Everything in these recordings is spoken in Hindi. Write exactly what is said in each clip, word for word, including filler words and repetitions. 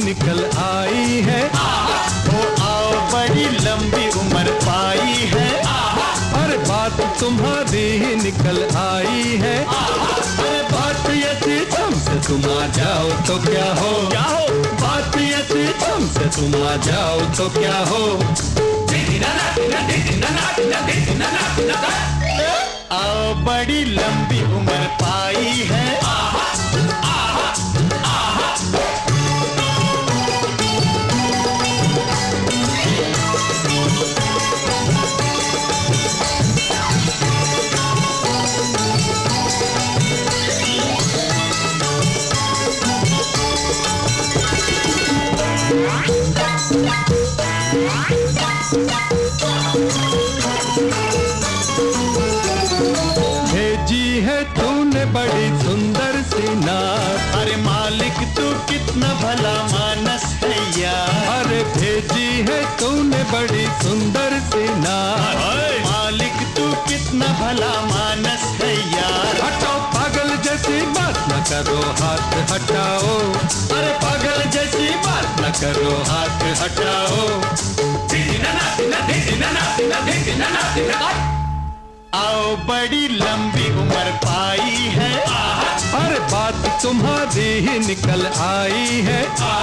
निकल आई है। ओ आओ बड़ी लंबी उम्र पाई है। अरे बात तुम्हारी ही निकल आई है। अरे बात यदि तुमसे तुम आ जाओ तो क्या हो, क्या हो? बात यदि तुमसे तुम आ जाओ तो क्या हो। आओ बड़ी लंबी उम्र पाई है। भेजी है तूने बड़ी सुंदर सी नात। अरे मालिक तू कितना भला मानस है यार। अरे भेजी है तूने बड़ी सुंदर सी नात। मालिक तू कितना भला मानस है यार। हटाओ पागल जैसी बात न करो, हाथ हटाओ। अरे पागल जैसी बात न करो, हाथ हटाओ। आओ बड़ी लंबी उम्र पाई है। अरे बात तुम्हारी ही निकल आई है।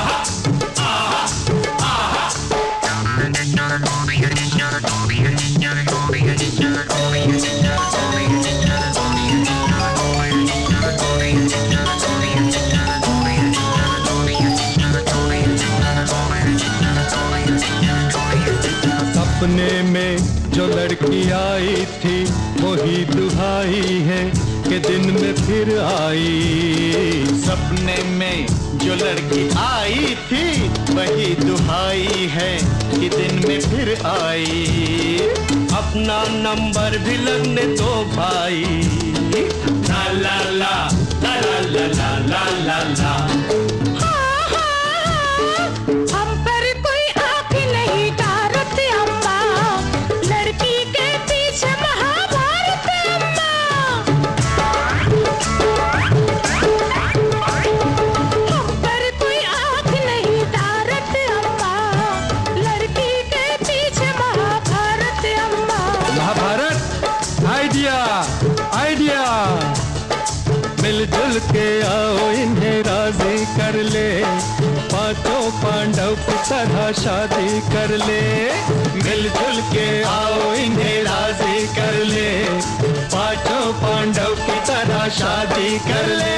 सपने में जो लड़की आई थी वही दुहाई है कि दिन में फिर आई। सपने में जो लड़की आई थी वही दुहाई है कि दिन में फिर आई। अपना नंबर भी लगने दो भाई। ला ला ला ला ला ला ला ला ला। आइडिया आइडिया मिलजुल के आओ इन्हें राजी कर ले। पांचों पांडव की तरह शादी कर ले। मिलजुल के आओ इन्हें राजी कर ले। पांचों पांडव की तरह शादी कर ले।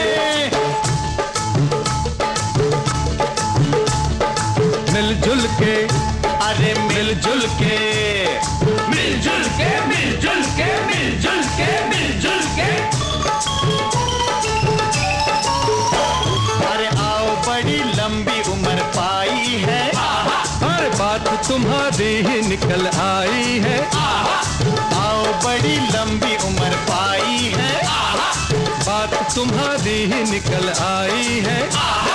मिलजुल के, अरे मिलजुल के, मिलजुल के मिलजुल के मिलजुल के मिलजुल के। अरे आओ बड़ी लंबी उम्र पाई है। हर बात तुम्हारी ही निकल आई है। आओ बड़ी लंबी उम्र पाई है। बात तुम्हारी ही निकल आई है।